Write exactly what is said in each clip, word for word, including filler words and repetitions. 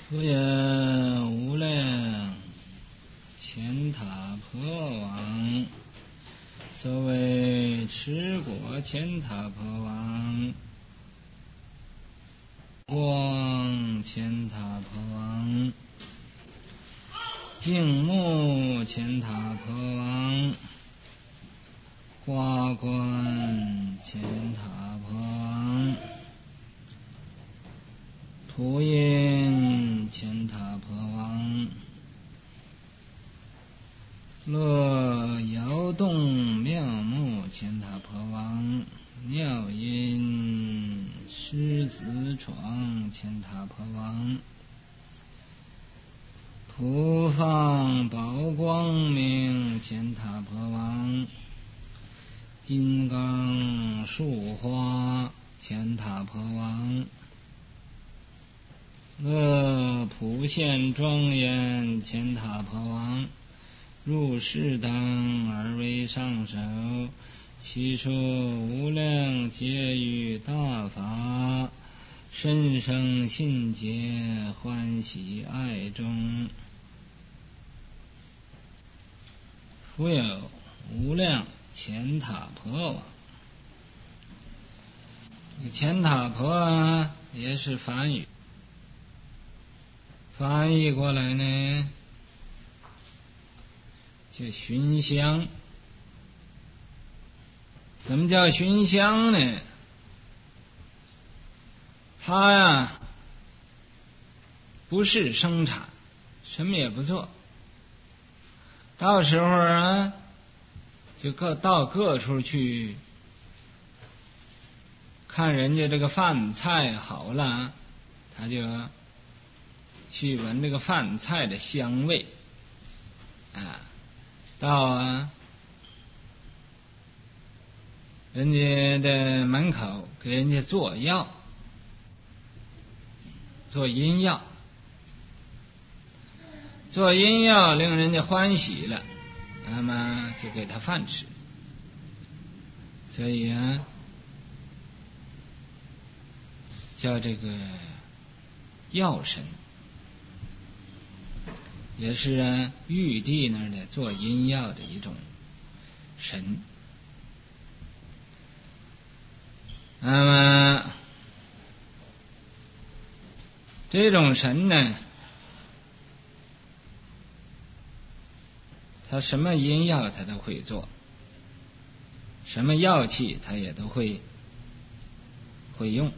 佛也无量乾闼婆王，所谓持果乾闼婆王，光乾闼婆王，净目乾闼婆王，花冠乾闼婆王，普音乾闼婆王，乐摇动妙目乾闼婆王，妙音狮子床乾闼婆王，普放宝光明乾闼婆王，金刚树花乾闼婆王，乐普现庄严乾闼婆王，入世当而为上首，其说无量劫于大法，深生信解欢喜爱中。复有无量乾闼婆王，乾闼婆啊也是梵语，翻译过来呢就熏香。怎么叫熏香呢？它呀不是生产，什么也不做，到时候啊就各到各处去看人家这个饭菜好了，他就去闻这个饭菜的香味啊，到啊人家的门口给人家做药，做阴药，做阴药令人家欢喜了，那么就给他饭吃。所以啊叫这个药神，也是啊玉帝那儿的做阴药的一种神。那么这种神呢，他什么阴药他都会做，什么药器他也都会会用，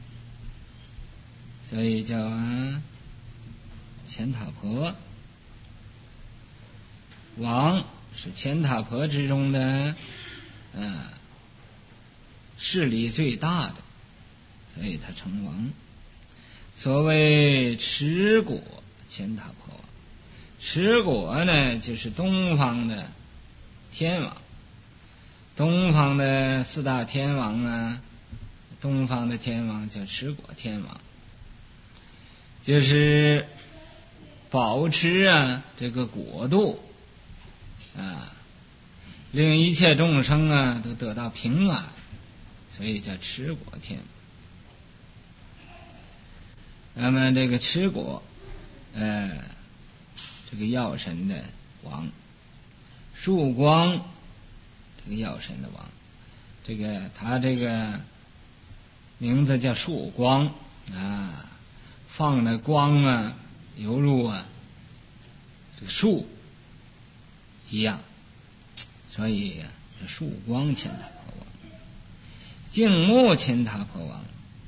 所以叫啊乾闼婆王，是乾闼婆之中的呃势力最大的，所以他称王。所谓持果乾闼婆王，持果呢就是东方的天王，东方的四大天王啊，东方的天王叫持果天王，就是保持啊这个国度啊，令一切众生啊都得到平安，所以叫持果天。那么这个持果呃这个药神的王，曙光这个药神的王，这个他这个名字叫曙光啊，放的光啊犹如啊这个树一样，所以叫曙光乾闼婆王。净目乾闼婆王，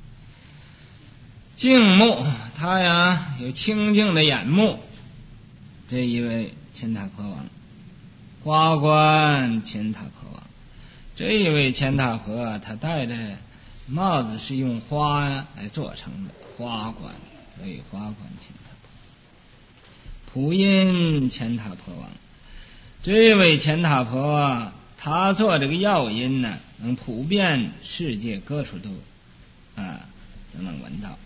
净目他呀有清净的眼目，这一位乾闼婆王。花冠乾闼婆王，这一位乾闼婆他戴的帽子是用花来做成的，花冠，所以花冠乾闼婆。普音乾闼婆王，这位乾闼婆他做这个药音呢，能普遍世界各处都啊都能闻到。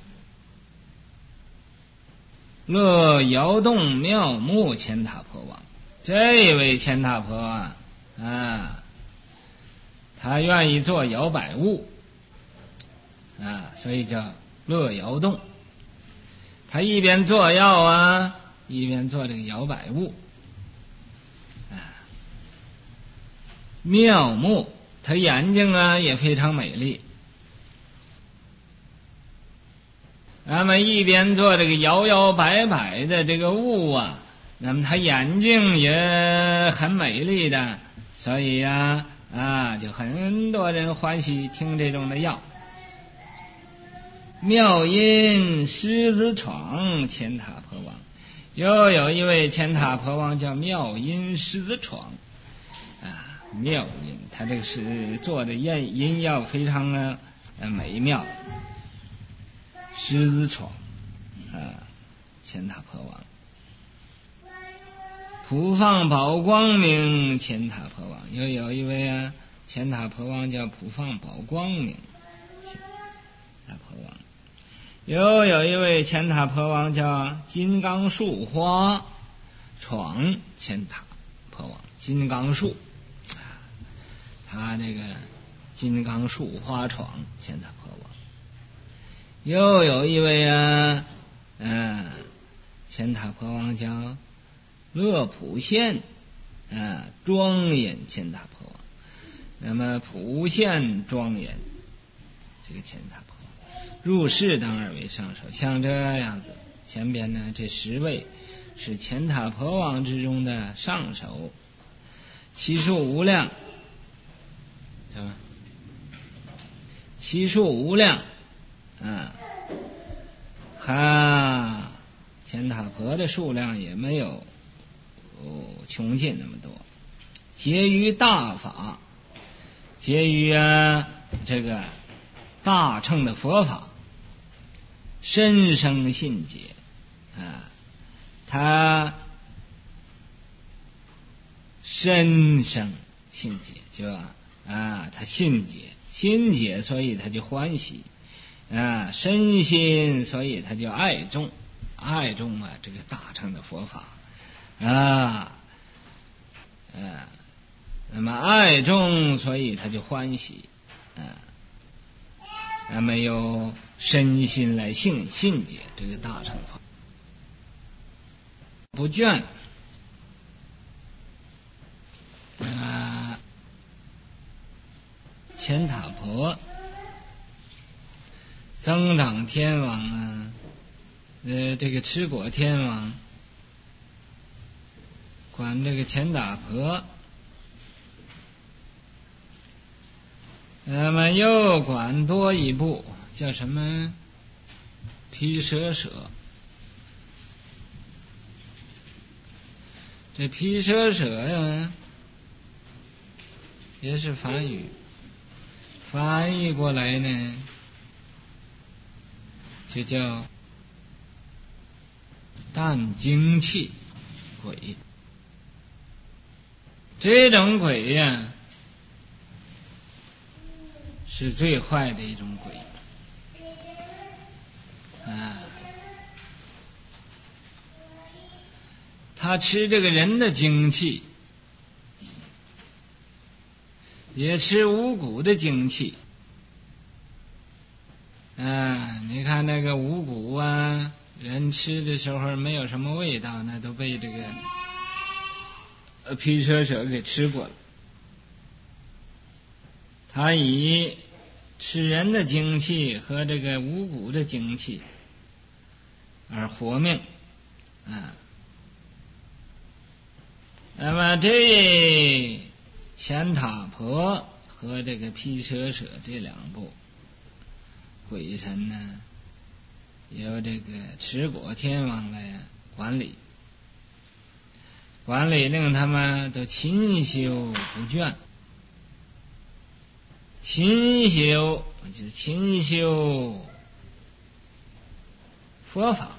乐摇动妙目乾闼婆王，这位乾闼婆啊啊他愿意做摇摆物啊，所以叫乐摇动。 他一边做药啊，一边做这个摇摆物。啊，妙目，他眼睛啊也非常美丽。那么一边做这个摇摇摆摆的这个物啊，那么他眼睛也很美丽的，所以呀 啊, 啊，就很多人欢喜听这种的药。妙音狮子闯乾塔婆王，又有一位乾塔婆王叫妙音狮子闯啊，妙音，他这个是做的音音药非常的呃美妙。狮子闯啊，乾塔婆王，普放宝光明乾塔婆王，又有一位啊乾塔婆王叫普放宝光明乾塔婆王，又有一位乾塔婆王叫金刚树花闯乾塔婆王，金刚树啊，他这个金刚树花闯乾塔婆王。又有一位啊，嗯、啊，乾塔婆王叫乐普县，啊，庄严乾塔婆王。那么普县庄严，这个乾塔婆王入世当二位上首，像这样子。前边呢，这十位是乾塔婆王之中的上首，其数无量，是吧？其数无量。啊，哈，乾塔婆的数量也没有哦穷尽那么多，结于大法，结于啊这个大乘的佛法，深生信解啊，他深生信解就啊，他信解信解，所以他就欢喜。啊，身心，所以他就爱重，爱重啊，这个大乘的佛法，啊，啊，那么爱重，所以他就欢喜，啊，那么有身心来信信解这个大乘法，不倦，啊，乾塔婆。增长天王啊，呃，这个持果天王管这个乾塔婆，那么又管多一部叫什么毗舍舍。这毗舍舍呀，也是梵语，翻译过来呢。就叫淡精气鬼，这种鬼呀，是最坏的一种鬼啊！他吃这个人的精气，也吃五谷的精气。啊，你看那个五谷啊，人吃的时候没有什么味道，那都被这个呃毗舍舍给吃过了。他以吃人的精气和这个五谷的精气而活命啊。那么这乾塔婆和这个毗舍舍这两部鬼神呢，由这个持果天王来管理，管理令他们都勤修不倦，勤修就是勤修佛法，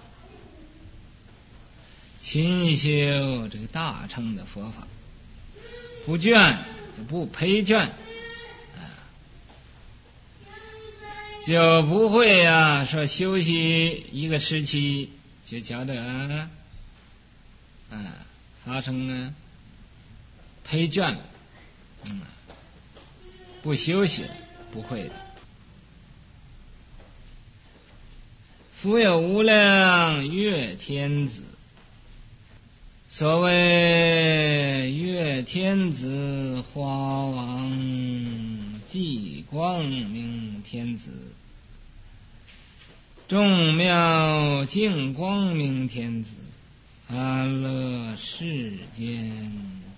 勤修这个大乘的佛法，不倦不疲倦，就不会啊说休息一个时期就觉得啊发生呢疲倦了，嗯，不休息了，不会的。 福有无量月天子。所谓月天子，花王寂光明天子，众妙净光明天子，安乐世间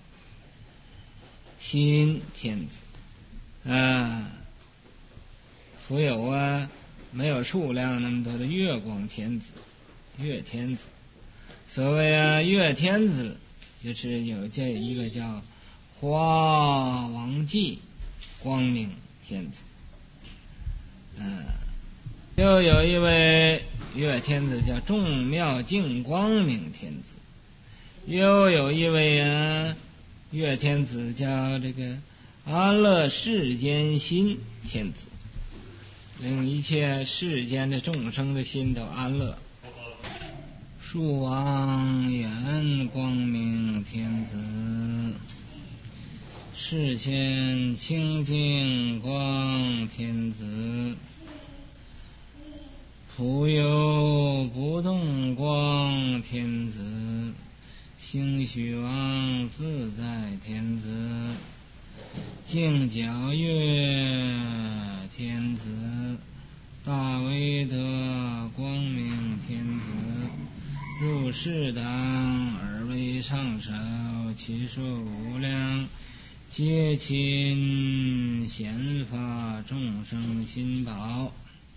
心天子。啊，福有啊，没有数量那么多的月光天子、月天子。所谓啊，月天子就是有这一个叫花王寂光明天子。嗯、啊，又有一位月天子叫众妙净光明天子，又有一位啊月天子叫这个安乐世间心天子，令一切世间的众生的心都安乐。树王眼光明天子，世间清净光天子，普有不动光天子，兴许王自在天子，净皎月天子，大威德光明天子，入世当而为上首，其数无量，皆亲显发众生心宝。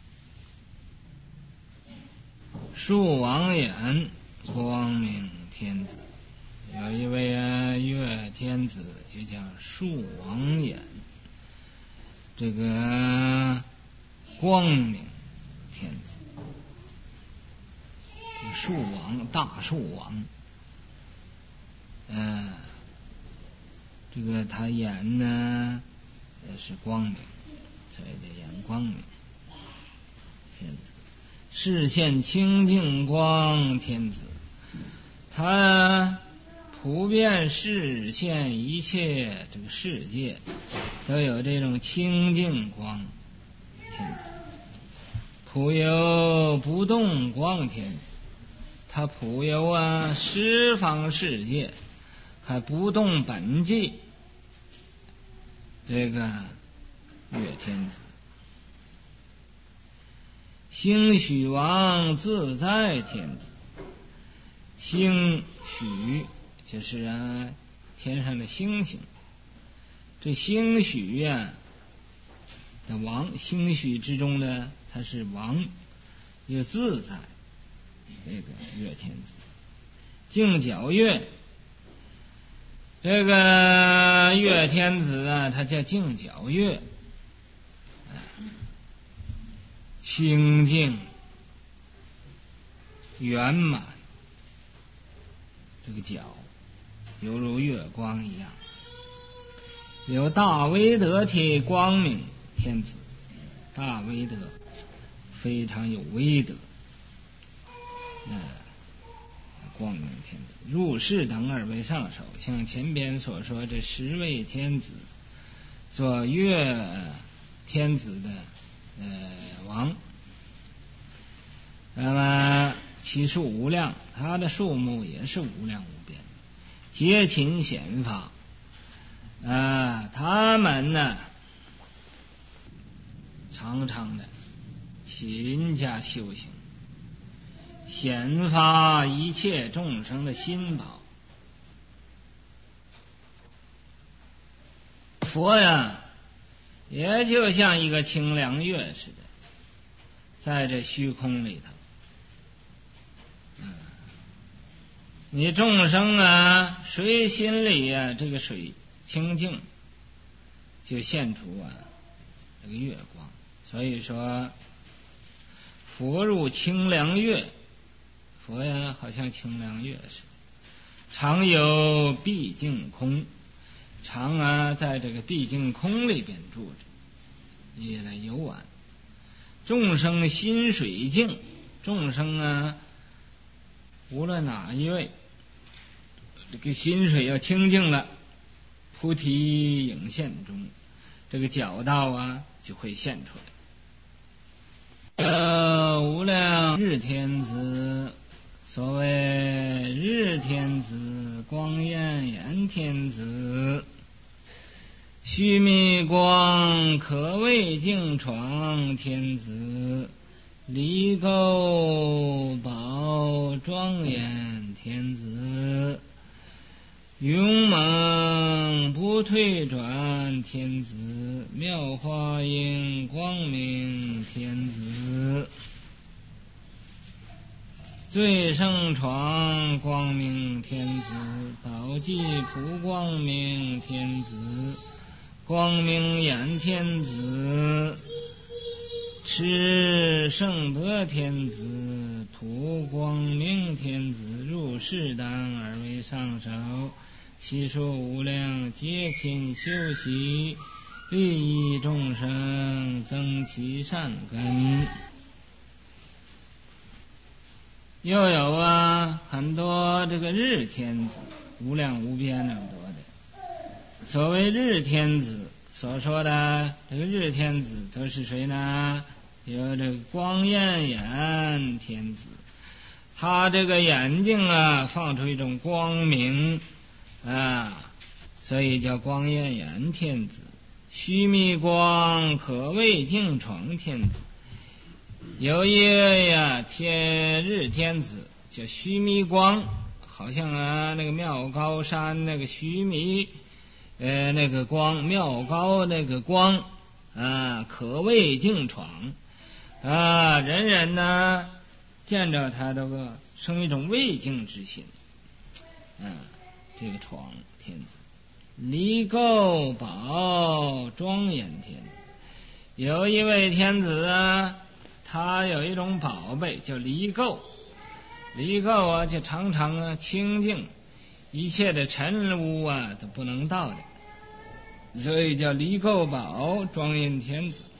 树王眼光明天子，有一位啊月天子就叫树王眼，这个光明天子，树王大树王，嗯、呃，这个他眼呢也是光明，所以叫眼光明天子。视现清净光天子，他普遍视现一切这个世界都有这种清净光天子。普有不动光天子，他普有啊十方世界还不动本际，这个月天子。兴许王自在天子，兴许就是啊天上的星星，这兴许呀的王，兴许之中呢他是王，又自在，这个月天子。净皎月，这个月天子啊他叫净皎月，清净圆满，这个皎犹如月光一样。有大威德体光明天子，大威德非常有威德，呃，光明天子。入世等而为上首，像前边所说这十位天子做月天子的呃王，那么其数无量，它的数目也是无量无边，皆勤显发。啊，他们呢常常的勤加修行，显发一切众生的心宝。佛呀也就像一个清凉月似的，在这虚空里头，嗯，你众生啊谁心里啊这个水清净，就现出啊这个月光。所以说佛入清凉月，佛呀好像清凉月似的，常有毕竟空，常啊在这个毕竟空里边住着，也来游玩。众生心水净，众生啊无论哪一位，这个心水要清净了，菩提影现中，这个皎道啊就会现出来。 呃，无量日天子，所谓日天子、光焰眼天子，须弥光可谓净闯天子，离垢宝庄严天子，勇猛不退转天子，妙华音光明天子，最胜床光明天子，宝济普光明天子，光明眼天子，持圣德天子，普光明天子，入世当而为上首，其数无量，皆勤修习，利益众生，增其善根。又有啊，很多这个日天子，无量无边那么多的。所谓日天子所说的这个日天子都是谁呢？有这个光焰眼天子，他这个眼睛啊放出一种光明啊，所以叫光焰眼天子。须弥光可谓净闯天子，有一位呀天日天子叫须弥光，好像啊那个妙高山那个须弥呃那个光，妙高那个光啊，可谓净闯啊，人人呢见着他都生一种畏敬之心啊。这个闯天子，离垢宝庄严天子，有一位天子啊，他有一种宝贝叫离垢，离垢啊就常常啊清净，一切的尘污啊都不能到的，所以叫离垢宝庄严天子。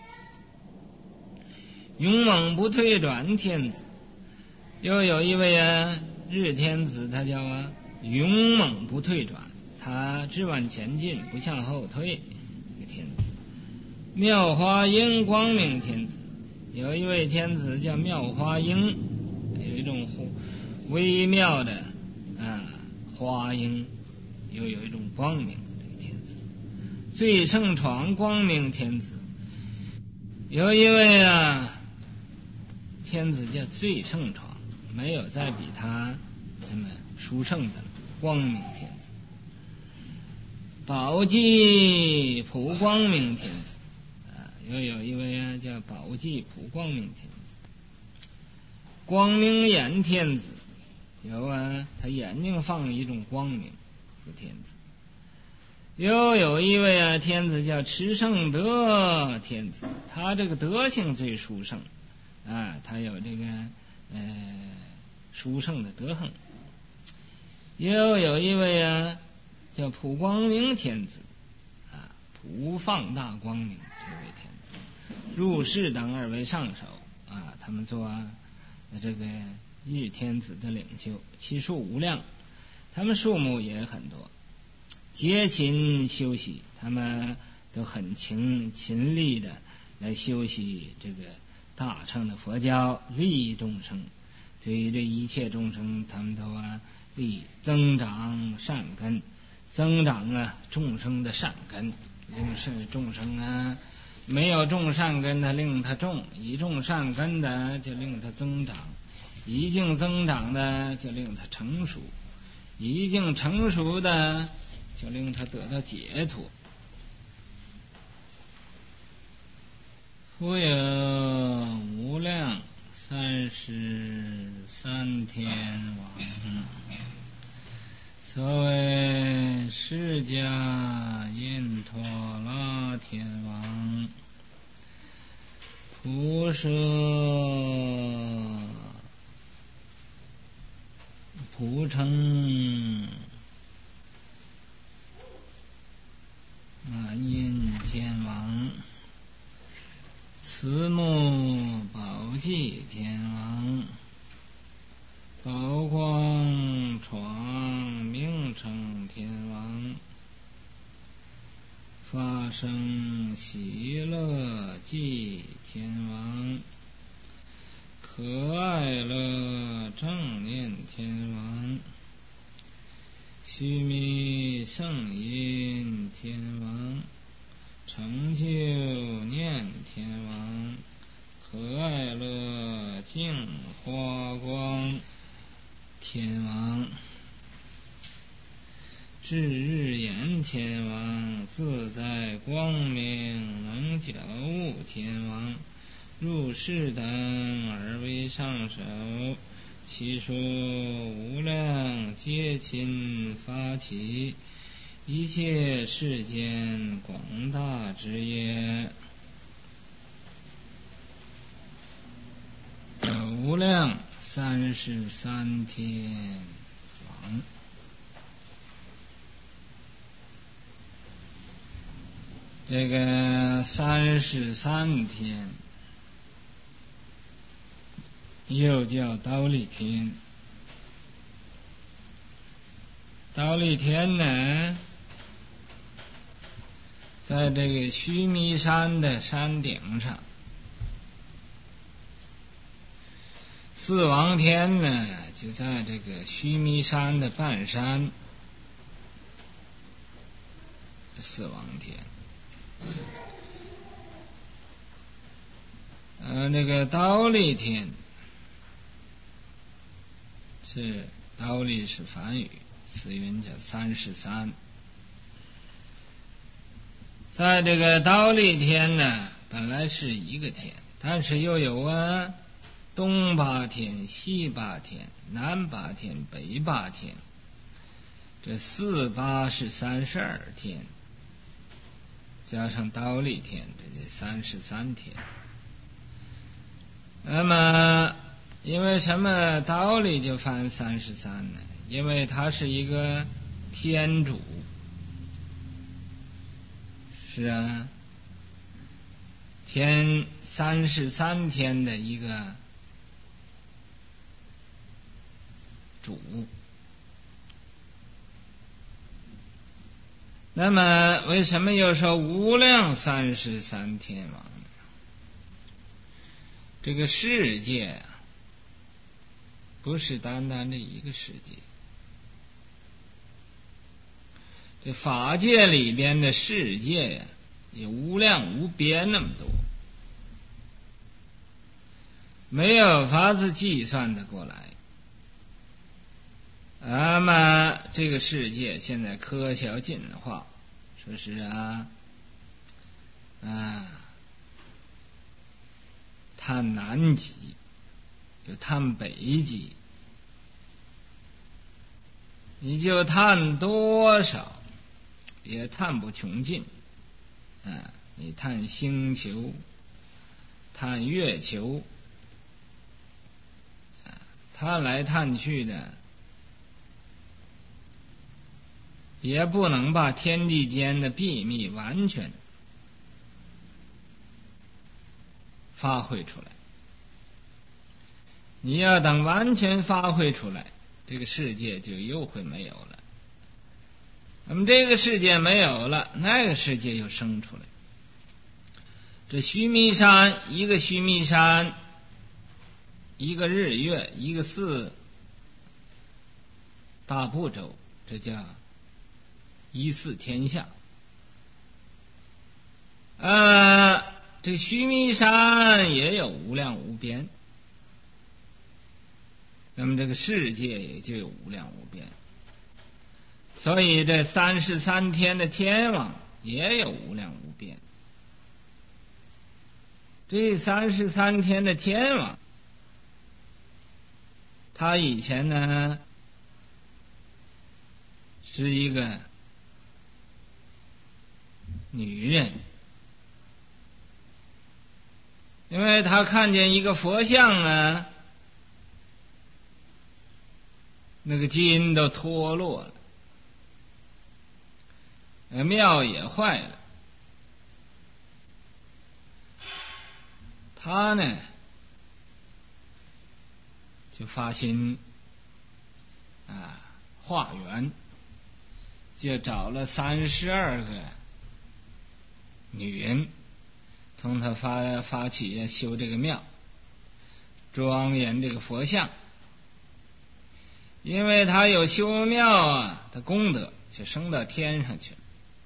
勇猛不退转天子，又有一位啊日天子，他叫啊勇猛不退转，他只往前进不向后退，这个天子。妙华音光明天子，有一位天子叫妙华音，有一种微妙的啊花音，又有一种光明，这个天子。最胜闯光明天子，有一位啊天子叫最胜闯，没有再比他这么殊胜的光明天子。宝济普光明天子啊，又有一位啊叫宝济普光明天子。光明眼天子，有啊他眼睛放一种光明，这个天子。又有一位啊天子叫持圣德天子，他这个德性最殊胜啊，他有这个呃殊胜的德行。又有一位啊叫普光明天子啊，普放大光明这位天子，入世等而为上首啊，他们做这个日天子的领袖，其数无量，他们数目也很多，竭勤修习，他们都很勤勤力的来修习这个大乘的佛教，利益众生。对于这一切众生，他们都啊利增长善根，增长啊众生的善根，令是众生啊没有种善根的令他种，一种善根的就令他增长，一境增长的就令他成熟，一境成熟的就令他得到解脱。复有无量三十三天王，所谓释迦印陀罗天王，普摄普成啊印天王，慈母宝济天王，宝光闯明成天王，发生喜乐济天王， 和爱乐正念天王，须弥圣音天王，成就念天王，和爱乐净花光天王，至日炎天王，自在光明能觉悟天王，入世等而为上首，其数无量皆亲发起，一切世间广大之业。无量三十三天王，这个三十三天又叫忉利天。忉利天呢，在这个须弥山的山顶上，四王天呢就在这个须弥山的半山，四王天。呃，那个忉利天是忉利是梵语，词云叫三十三。在这个忉利天呢，本来是一个天，但是又有啊东八天、西八天、南八天、北八天，这四八是三十二天，加上忉利天，这就三十三天。那么因为什么忉利就翻三十三呢？因为它是一个天主，是啊，天三十三天的一个主。那么为什么又说无量三十三天王呢？这个世界啊，不是单单这一个世界，这法界里边的世界呀、啊，也无量无边那么多，没有法子计算得过来。那么这个世界现在科学进化，说是啊啊，探南极，就探北极，你就探多少也探不穷尽啊！你探星球，探月球，啊，探来探去的，也不能把天地间的秘密完全发挥出来。你要等完全发挥出来，这个世界就又会没有了。那么这个世界没有了，那个世界又生出来。这须弥山，一个须弥山，一个日月，一个四大部洲，这叫一四天下。呃，这须弥山也有无量无边，那么这个世界也就有无量无边，所以这三十三天的天王也有无量无边。这三十三天的天王，他以前呢是一个女人，因为他看见一个佛像呢，那个筋都脱落了，庙也坏了。他呢就发心啊化缘，就找了三十二个女人，从他发发起修这个庙， 庄严这个佛像，因为他有修庙啊的功德，就升到天上去了。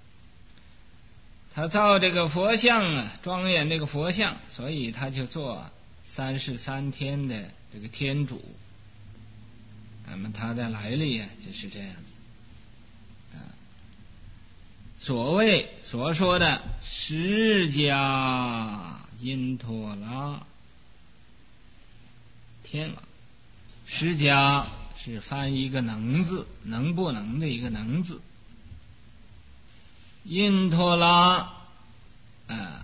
他造这个佛像啊，庄严这个佛像，所以他就做三十三天的这个天主。那么他的来历啊，就是这样子。啊，所谓所说的释迦因陀罗天王，释迦是翻译一个能字，能不能的一个能字。因陀罗啊，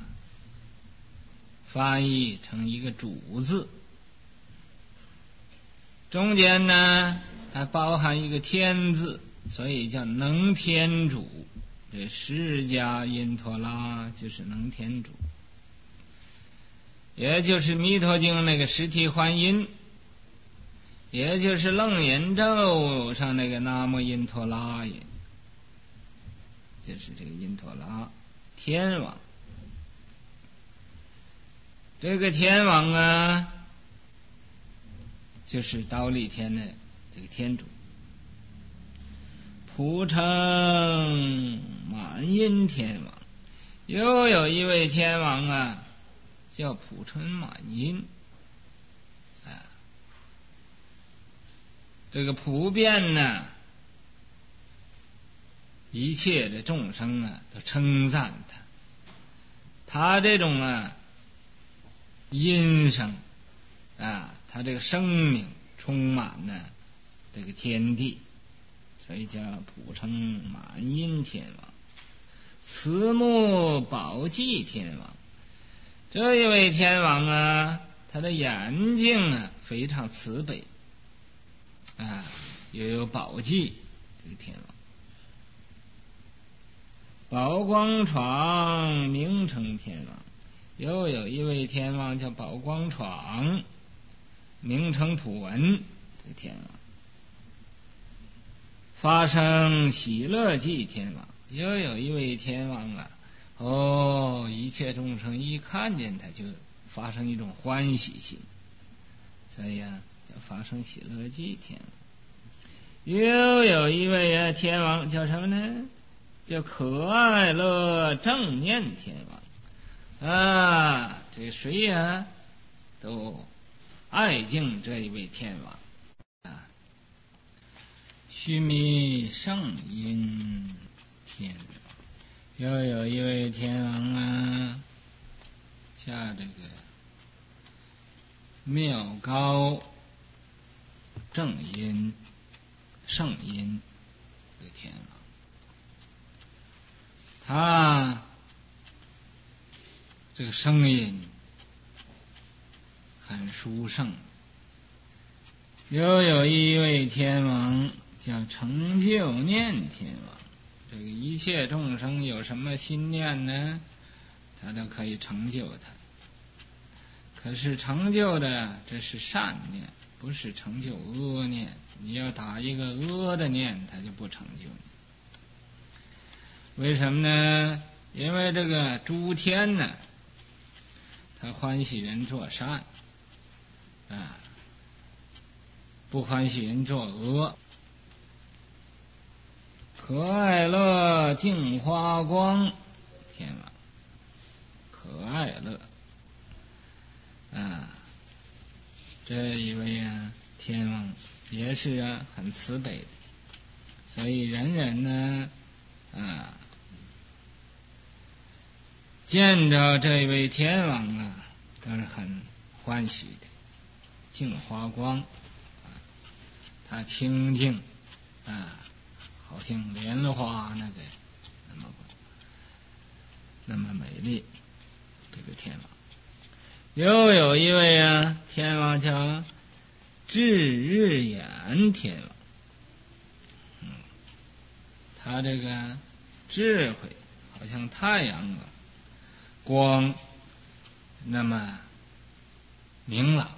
翻译成一个主字，中间呢还包含一个天字，所以叫能天主。这释迦因陀罗就是能天主，也就是弥陀经那个实体还音，也就是楞严咒上那个南无因陀罗也，就是这个因陀罗天王。这个天王啊，就是忉利天的这个天主。普称满因天王，又有一位天王啊，叫普称满因。啊，这个普遍呢，一切的众生啊，都称赞他。他这种啊，音声啊，他这个生命充满了这个天地，所以叫普称满因天王。慈目宝济天王，这一位天王啊，他的眼睛啊非常慈悲啊，又有宝济这个天王。宝光床名称天王，又有一位天王叫宝光床，名称普文这个天王。发生喜乐济天王，又有一位天王啊，哦，一切众生一看见他就发生一种欢喜心，所以啊叫发生喜乐济天王。又有一位啊天王叫什么呢？叫可爱乐正念天王啊，这谁呀都爱敬这一位天王啊。须弥圣音天王，又有一位天王啊，叫这个妙高正音圣音这个天王。他这个声音很殊胜。又有一位天王叫成就念天王，这个一切众生有什么心念呢，他都可以成就他。可是成就的这是善念，不是成就恶念。你要打一个恶的念，他就不成就你。为什么呢？因为这个诸天呢，他欢喜人做善啊，不欢喜人做恶。可爱乐净花光天王，可爱乐啊，这一位啊天王也是啊很慈悲的，所以人人呢啊见着这位天王啊都是很欢喜的。净花光啊，他清净啊，好像莲花那个那么那么美丽。这个天王又有一位啊天王叫智日眼天王，嗯，他这个智慧好像太阳啊光那么明朗，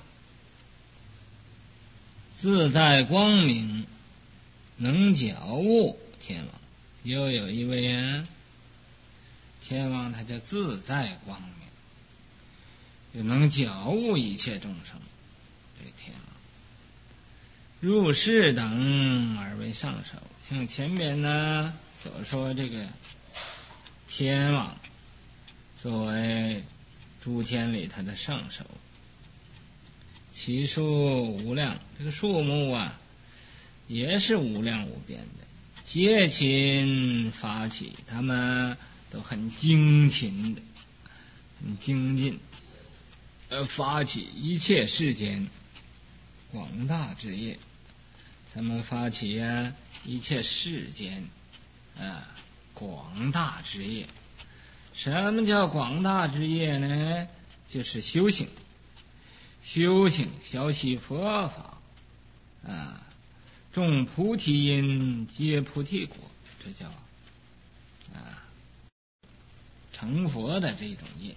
自在光明，能觉悟天王。又有一位啊天王，他叫自在光明，又能觉悟一切众生这个天王。入世等而为上首，像前边呢所说这个天王作为诸天里它的上首，其数无量，这个数目啊也是无量无边的，皆勤发起，他们都很精勤的，很精进，呃，发起一切世间广大之业。他们发起啊一切世间啊广大之业。什么叫广大之业呢？就是修行，修行学习佛法啊，种菩提因，结菩提果，这叫啊成佛的这种业。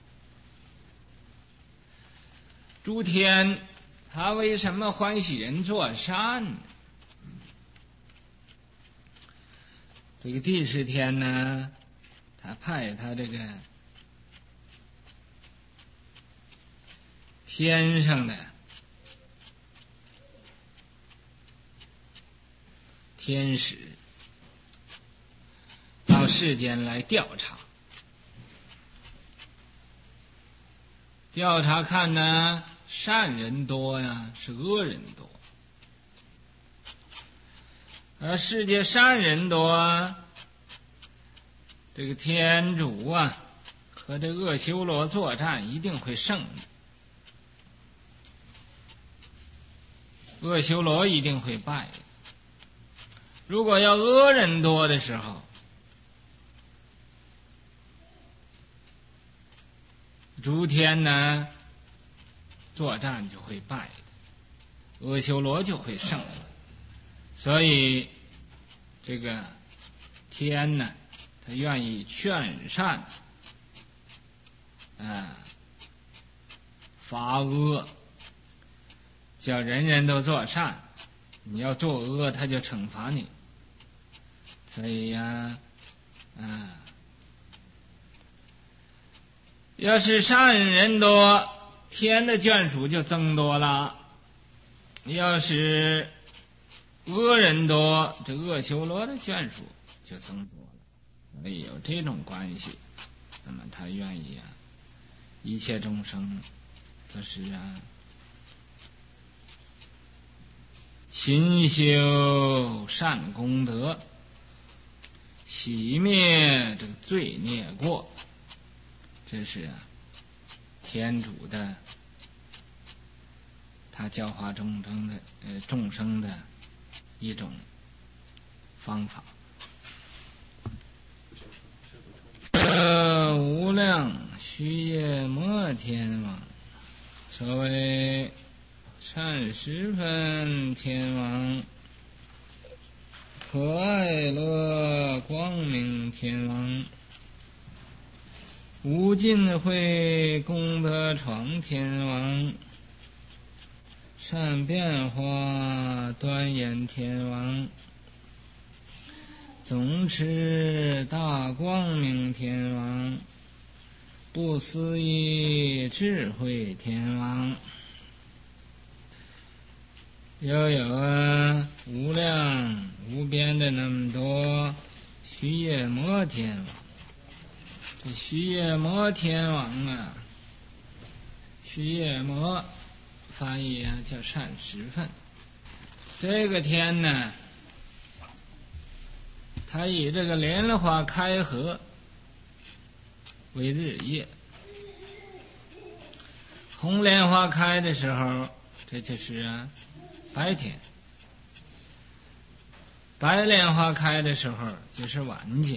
诸天他为什么欢喜人做善呢？这个第十天呢，他派他这个天上的天使到世间来调查，调查看呢，善人多呀，是恶人多。而世界善人多，这个天主啊和这恶修罗作战一定会胜的，恶修罗一定会败的。如果要恶人多的时候，诸天呢作战就会败的，恶修罗就会胜的。所以这个天呢，他愿意劝善啊罚恶，叫人人都做善，你要做恶他就惩罚你。所以呀啊要是善人多，天的眷属就增多了；要是恶人多，这恶修罗的眷属就增多了。所以有这种关系，那么他愿意啊，一切众生都是啊，勤修善功德，熄灭这个罪孽过。这是啊，天主的他教化众生的呃众生的一种方法。呃，无量须夜摩天王，所谓善十分天王，可爱乐光明天王，无尽慧功德床天王，善变化端严天王，总持大光明天王，不思议智慧天王，又有啊无量无边的那么多须夜摩天王。这须夜摩天王啊，须夜摩翻译啊叫善十分。这个天呢，它以这个莲花开合为日夜。红莲花开的时候，这就是啊白天；白莲花开的时候，就是晚间。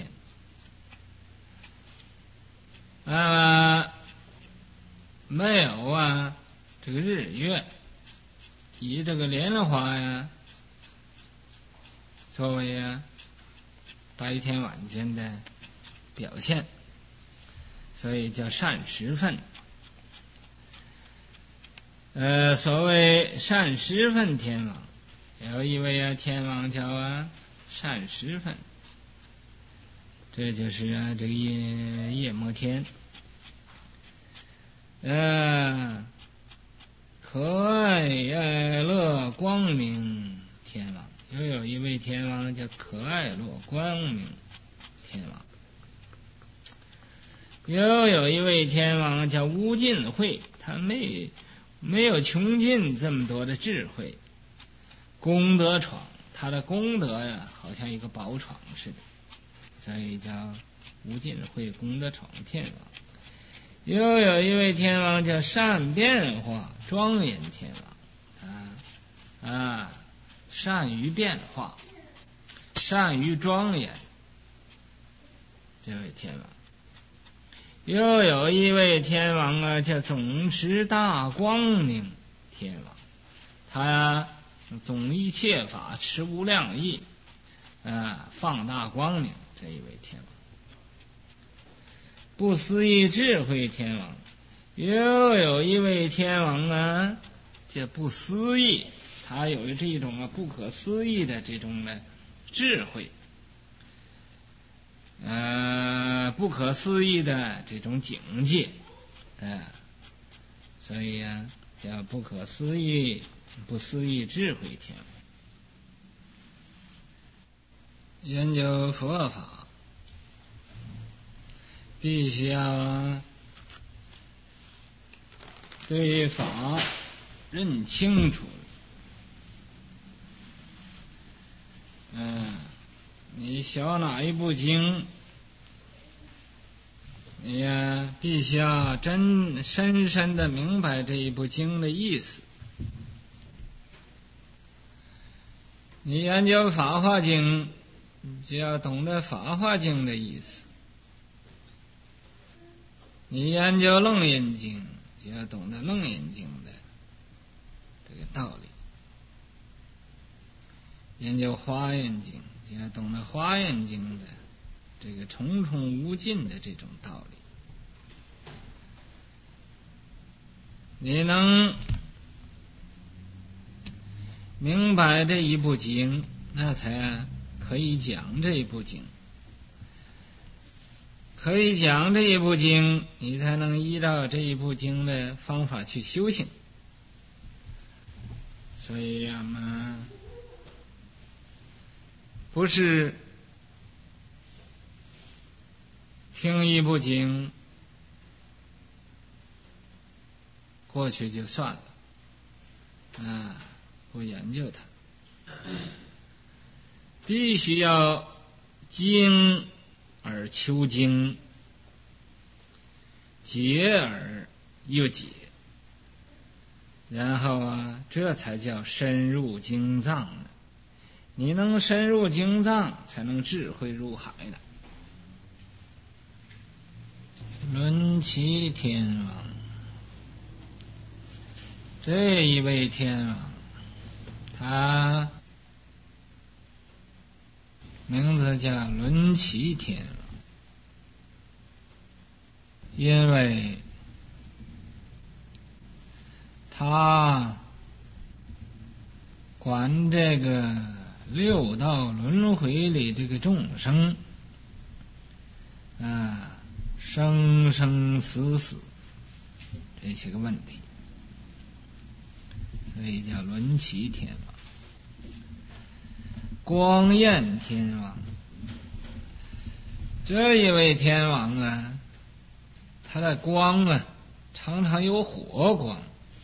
那么没有啊这个日月，以这个莲花呀作为啊白天晚间的表现，所以叫善十分。呃，所谓善十分天王，有一位啊天王叫啊善十分，这就是啊这个夜夜摩天。呃， 可爱爱乐光明天王，又有一位天王叫可爱乐光明天王，又有一位天王叫无尽慧，他没没有穷尽这么多的智慧。功德床，他的功德呀，好像一个宝床似的，所以叫无尽慧功德床天王。又有一位天王叫善变化庄严天王，啊啊，善于变化，善于庄严，这位天王。又有一位天王啊，叫总持大光明天王，他呀总一切法持无量义，啊，放大光明，这一位天王。不思议智慧天王，又有一位天王啊，叫不思议，他有这种啊不可思议的这种的智慧，呃，不可思议的这种境界，呃，所以呀、啊，叫不可思议、不思议智慧天王。研究佛法，必须要对法认清楚。嗯、呃，你学哪一部经，你呀必须要真深深的明白这一部经的意思。你研究《法华经》，你就要懂得《法华经》的意思；你研究《楞严经》，就要懂得《楞严经》的这个道理；研究《华严经》，就要懂得《华严经》的这个重重无尽的这种道理。你能明白这一部经，那才可以讲这一部经。可以讲这一部经，你才能依照这一部经的方法去修行。所以呀嘛，不是听一部经过去就算了，啊，不研究它，必须要精而求精，解而又解，然后啊，这才叫深入经藏呢。你能深入经藏，才能智慧入海呢。轮齐天王，这一位天王，他名字叫轮齐天王，因为他管这个六道轮回里这个众生啊，生生死死这些个问题，所以叫轮齐天王。光焰天王，这一位天王啊，他的光啊常常有火光，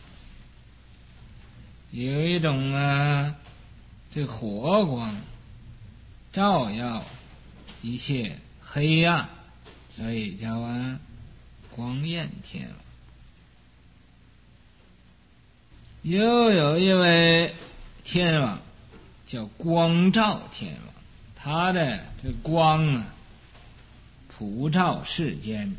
有一种啊这火光照耀一切黑暗，所以叫啊光焰天王。又有一位天王叫光照天王，他的这光啊普照世间，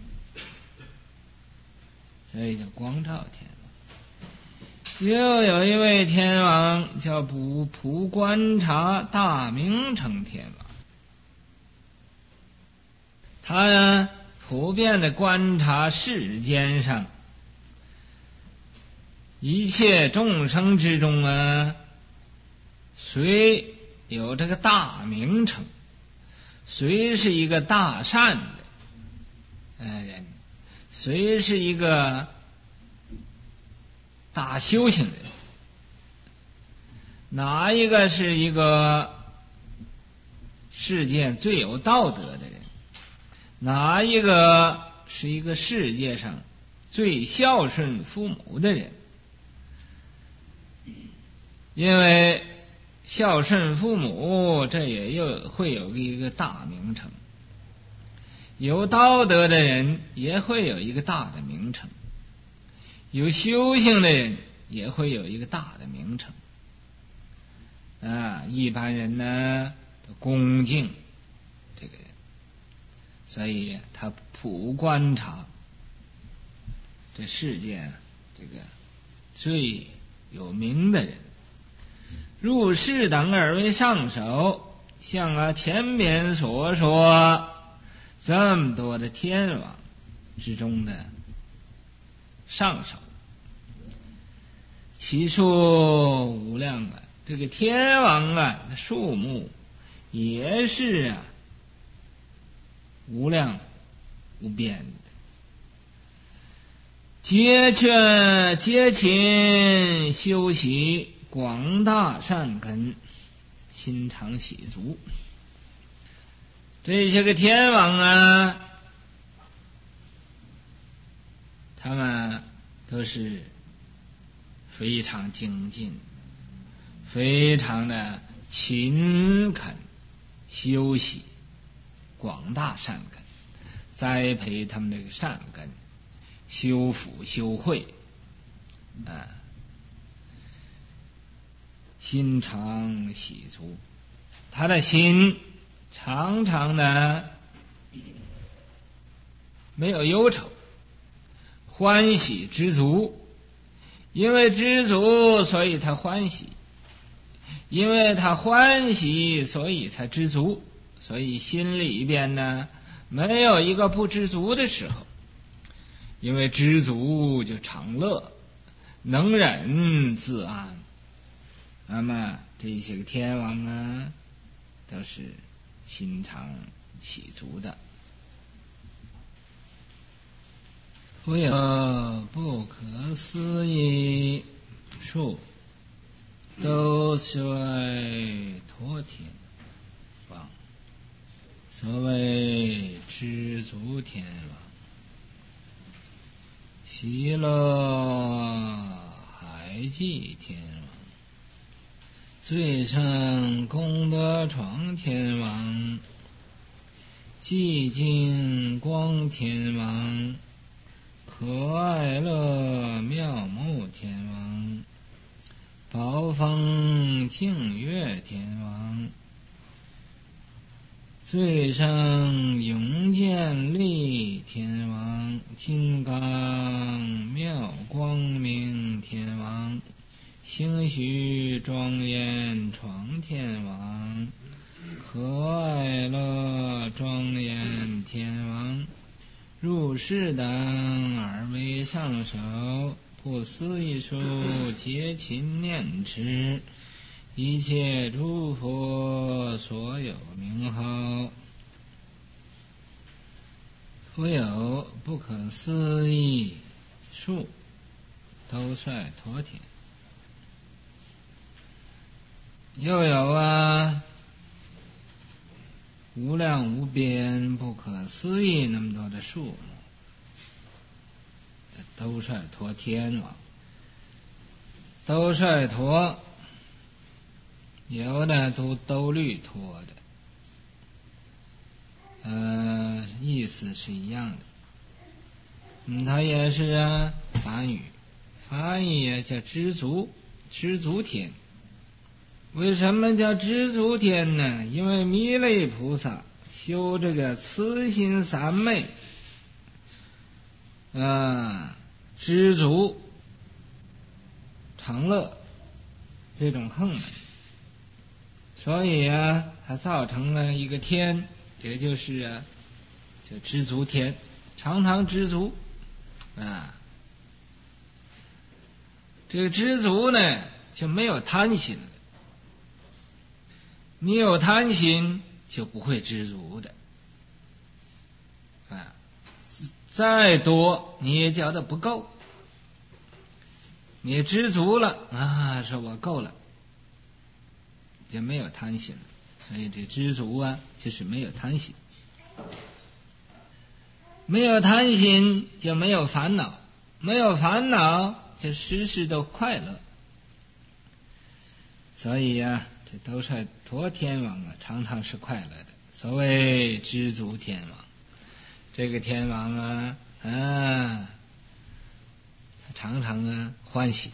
所以叫光照天王。又有一位天王叫普普观察大明成天王，他呢普遍的观察世间上一切众生之中啊，谁有这个大名称，谁是一个大善的人，谁是一个大修行的人。哪一个是一个世界最有道德的人？哪一个是一个世界上最孝顺父母的人？因为孝顺父母，这也有会有一个大名称。有道德的人也会有一个大的名称，有修行的人也会有一个大的名称。啊，一般人呢都恭敬这个人，所以他普观察这世界这个最有名的人。入世等而为上首，像啊前面所说这么多的天王之中的上首，其数无量啊。这个天王啊的数目也是啊无量无边的，皆劝皆勤修习广大善根，心常喜足。这些个天王啊，他们都是非常精进，非常的勤恳修习广大善根，栽培他们这个善根，修福修慧啊，心常喜足。他的心常常的没有忧愁，欢喜知足。因为知足，所以他欢喜；因为他欢喜，所以才知足。所以心里边呢，没有一个不知足的时候。因为知足就常乐，能忍自安。那么这些个天王啊，都是心常喜足的。复有不可思议数，都虽脱天王，所谓知足天王，喜乐海济天王，最胜功德床天王，寂静光天王，可爱乐妙目天王，宝风净月天王，最胜永见力天王，金刚妙光明天王，兴许庄严床天王，可爱乐庄严天王，入世等而为上首，不思议数，皆勤念持，一切诸佛所有名号。复有不可思议数，都率陀天。又有啊无量无边不可思议那么多的数目，都率陀天王。都率陀有的都兜率陀的，呃，意思是一样的。嗯，它也是啊梵语，梵语也叫知足，知足天。为什么叫知足天呢？因为弥勒菩萨修这个慈心三昧啊，知足常乐这种横门，所以啊它造成了一个天，也就是啊叫知足天，常常知足啊。这个知足呢就没有贪心了，你有贪心就不会知足的啊，再多你也觉得不够， 你知足了啊，说我够了，就没有贪心了。所以这知足啊，就是没有贪心。没有贪心就没有烦恼，没有烦恼就时时都快乐。所以啊，这兜率陀天王啊，常常是快乐的。所谓知足天王，这个天王啊，啊，他常常啊欢喜，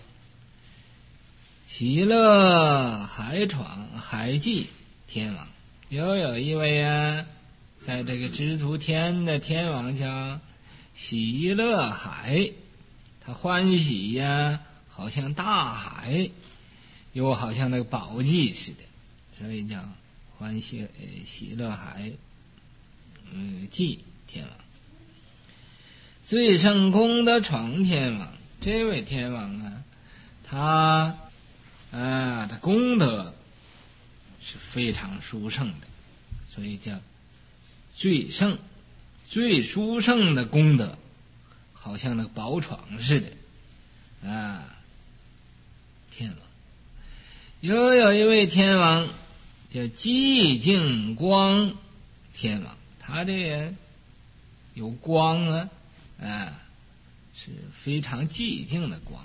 喜乐海闯海济天王。又有一位啊，在这个知足天的天王叫喜乐海，他欢喜呀、啊，好像大海，又好像那个宝济似的，所以叫欢喜呃喜乐海嗯济天王。最胜功德闯天王，这位天王啊，他啊的功德是非常殊胜的，所以叫最胜最殊胜的功德，好像那个宝床似的啊。天王又有一位天王叫寂静光天王，他这人有光啊，啊，是非常寂静的光，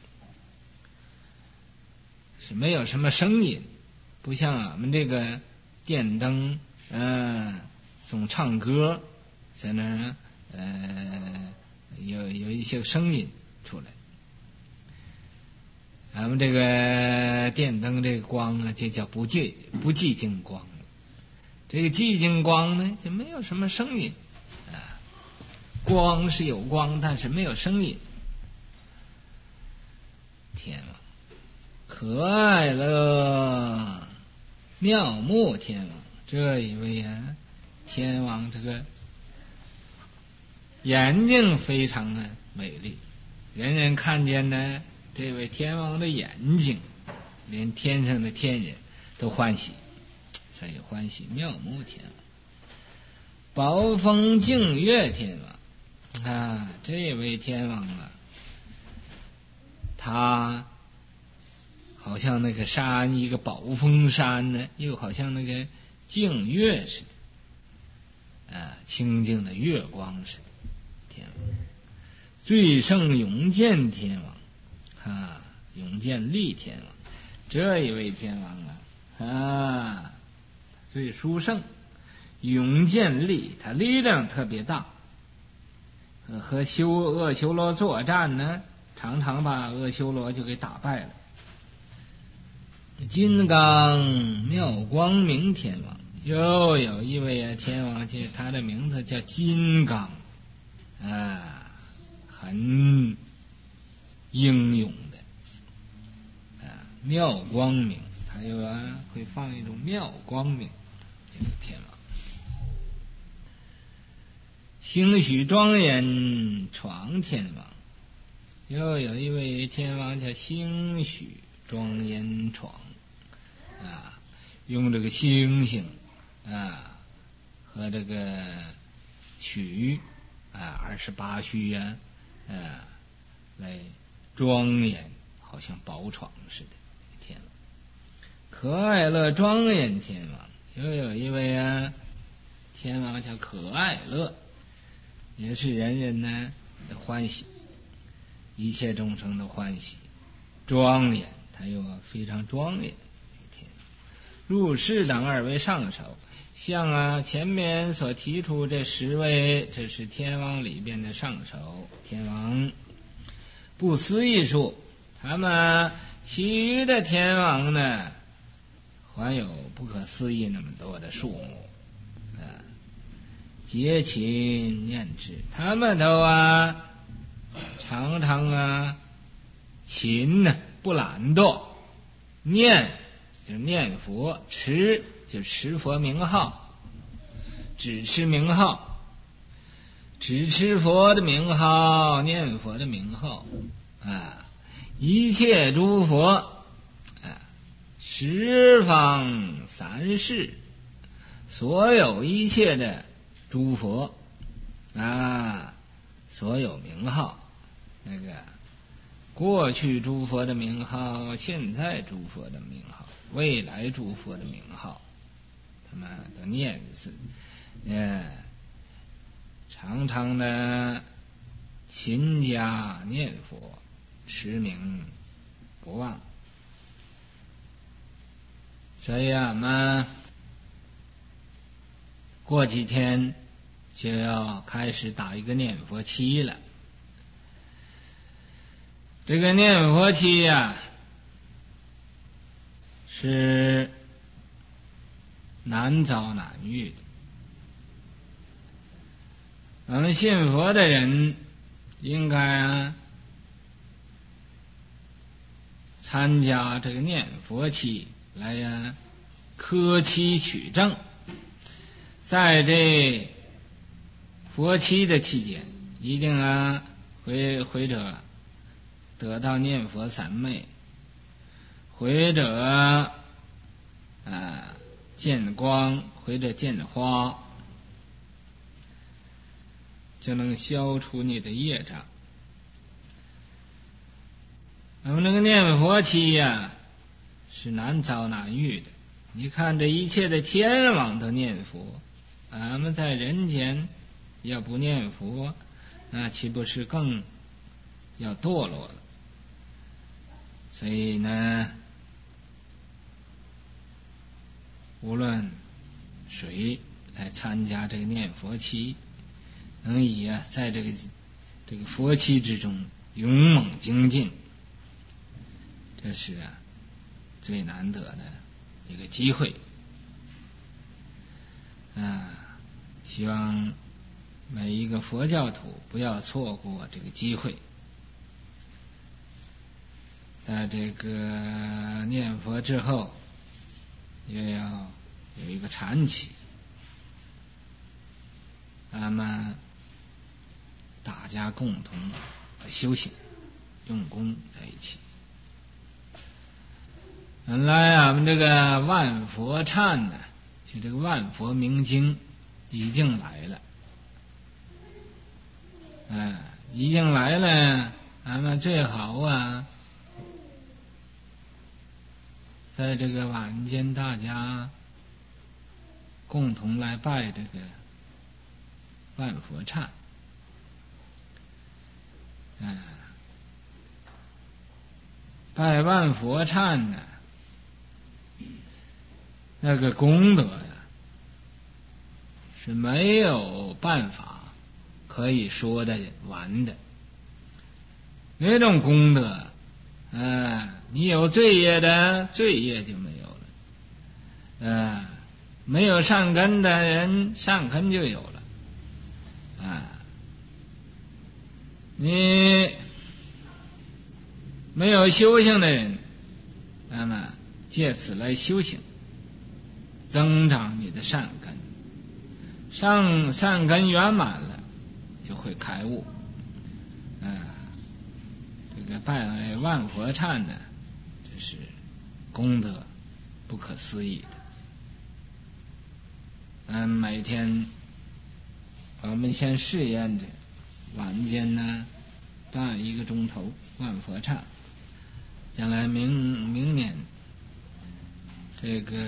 是没有什么声音，不像俺们这个电灯，嗯、呃，总唱歌，在那儿呃有有一些声音出来。俺们这个电灯这个光呢，就叫不寂不寂静光。这个寂静光呢，就没有什么声音啊，光是有光，但是没有声音。天王可爱乐妙目天王，这一位啊，天王这个眼睛非常的美丽，人人看见呢，这位天王的眼睛，连天上的天人都欢喜，所以欢喜妙目天王。宝峰净月天王啊，这位天王啊，他好像那个山，一个宝峰山呢，又好像那个净月似的，啊，清净的月光似的。天王最胜永健天王啊，永健力天王，这一位天王啊，啊，最殊胜，永健力，他力量特别大，和修阿修罗作战呢，常常把阿修罗就给打败了。金刚妙光明天王，又有一位天王，就他的名字叫金刚，啊，很英勇的，啊，妙光明，他又啊会放一种妙光明，这个天王。兴许庄严闯天王，又有一位天王叫兴许庄严闯，啊，用这个星星啊和这个许啊二十八须啊啊来庄严，好像宝床似的天王。可爱乐庄严天王，又有一位啊天王叫可爱乐，也是人人呢的欢喜，一切众生的欢喜，庄严，他又非常庄严。入世等二位上首，像啊前面所提出这十位，这是天王里边的上首天王，不思议数。他们其余的天王呢，还有不可思议那么多的数目啊，竭勤念之，他们都啊常常啊勤呢不懒惰，念就是念佛，持就持佛名号，只持名号，只持佛的名号，念佛的名号啊，一切诸佛啊，十方三世，所有一切的诸佛啊，所有名号，那个过去诸佛的名号，现在诸佛的名号，未来诸佛的名号，他们都念是，呃，常常的勤加念佛，持名不忘。所以俺们过几天就要开始打一个念佛七了。这个念佛七呀、啊，是难遭难遇的。我们信佛的人应该啊参加这个念佛期来呀、啊、科期取证。在这佛期的期间，一定啊回回者得到念佛三昧，回者啊见光，回者见花，就能消除你的业障。那么这个念佛期呀、啊，是难遭难遇的。你看这一切的天王都念佛，俺们在人间要不念佛，那岂不是更要堕落了？所以呢，无论谁来参加这个念佛期，能以啊在这个这个佛期之中勇猛精进，这是啊最难得的一个机会啊！希望每一个佛教徒不要错过这个机会。在这个念佛之后，也要有一个禅期，咱们大家共同修行，用功在一起。本来俺们这个万佛忏呢，就这个万佛明经已经来了，嗯、呃，已经来了，咱们最好啊，在这个晚间大家共同来拜这个万佛忏，嗯、呃，拜万佛忏呢，那个功德呀，是没有办法可以说的完的。那种功德，呃，你有罪业的，罪业就没有了；呃，没有善根的人，善根就有了。啊、呃，你没有修行的人，那么借此来修行，增长你的善根，上善根圆满了，就会开悟。嗯、呃，这个拜万佛忏呢，这是功德不可思议的。嗯，每天我们先试验着，晚间呢拜一个钟头万佛忏，将来明明年这个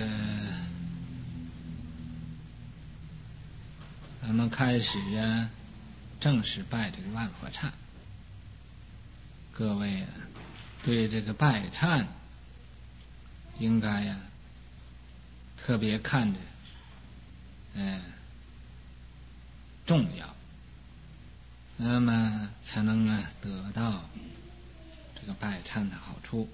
咱们开始啊，正式拜这个万佛忏。各位啊，对这个拜忏，应该呀、啊，特别看着，嗯、呃，重要，那么才能啊得到这个拜忏的好处。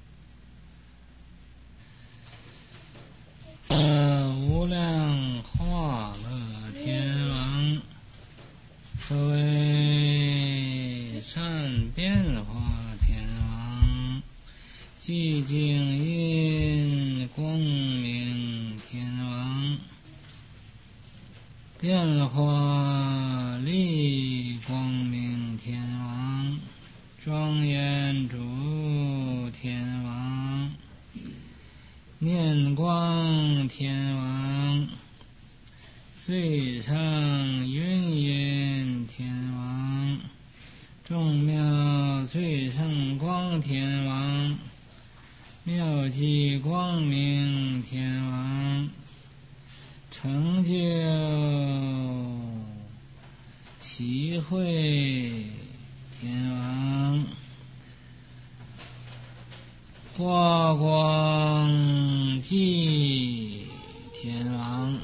呃，无量化乐天王，所谓善变化天王，寂静音光明天王，变化力光明天王，庄严主天王，念光天王，最上云烟天王，众妙最胜光天王，妙寂光明天王，成就喜会天王，华光寂天王。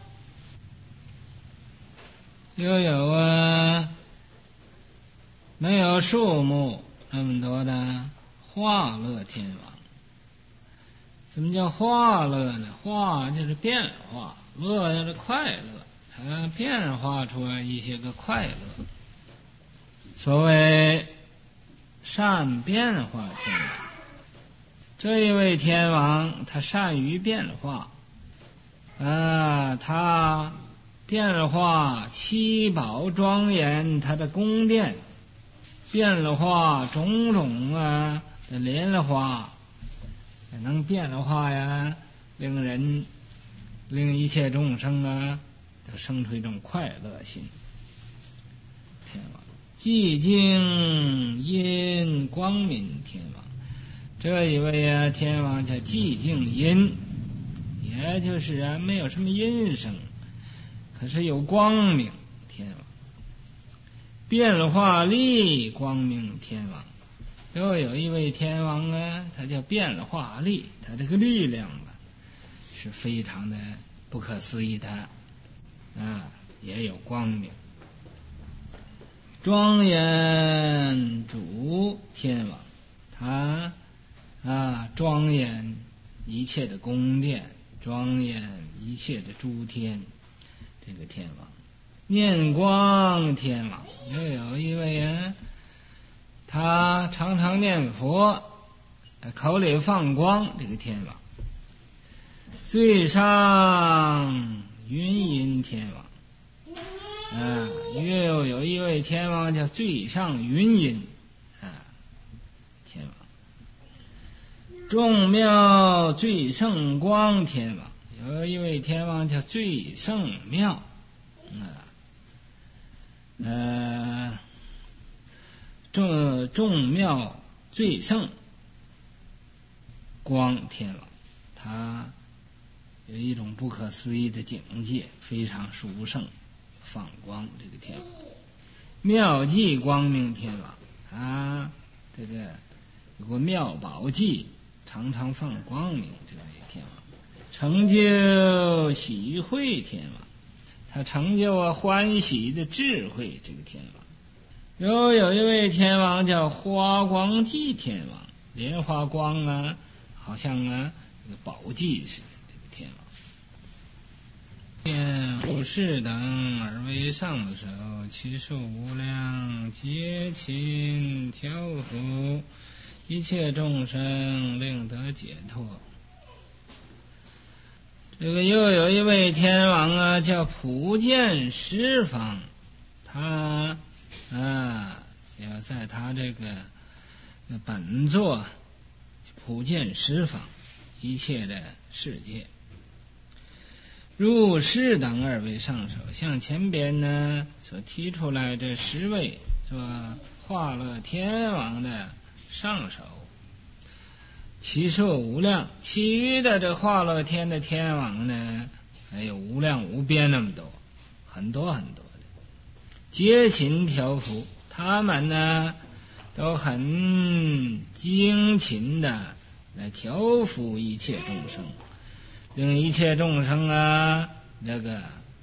又有啊，没有数目那么多的化乐天王。什么叫化乐呢？化就是变化，乐就是快乐，它变化出一些个快乐。所谓善变化天王，这一位天王他善于变化，啊，他变化七宝庄严他的宫殿，变化种种啊的莲花，能变化呀，令人令一切众生啊都生出一种快乐心。天王寂静音光明天王，这一位啊天王叫寂静音，也就是啊没有什么音声，可是有光明天王。变化力光明天王，又有一位天王啊，他叫变化力，他这个力量吧是非常的不可思议的啊，也有光明。庄严主天王，他啊庄严一切的宫殿，庄严一切的诸天，这个天王。念光天王，又有一位人，他常常念佛，口里放光，这个天王。最上云音天王，啊，又有一位天王叫最上云音，啊，天王。众妙最胜光天王，有一位天王叫最胜妙，啊。呃，众众妙最胜光天王，他有一种不可思议的境界，非常殊胜，放光这个天王。妙寂光明天王，他这个有个妙宝寂，常常放光明这位天王。成就喜会天王，他成就啊欢喜的智慧，这个天王。又有一位天王叫花光寂天王，莲花光啊，好像啊这个宝寂似的，这个天王。见护世等而为上首，其数无量，皆勤调伏，一切众生令得解脱。这个又有一位天王啊，叫普见十方，他啊，要在他这个本座普见十方一切的世界。入世等二位上首，像前边呢所提出来这十位做化乐天王的上首，其数无量，其余的这化乐天的天王呢，还有无量无边那么多，很多很多的，皆勤调伏，他们呢都很精勤的来调伏一切众生，令一切众生啊，这个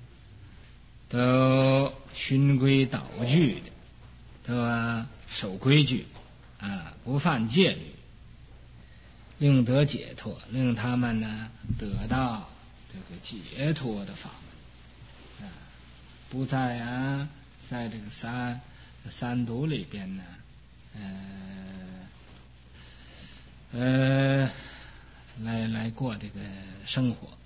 都循规蹈矩的，都、啊、守规矩啊，不犯戒律，令得解脱，令他们呢得到这个解脱的法门，啊，不再啊在这个三三毒里边呢，呃呃，来来过这个生活。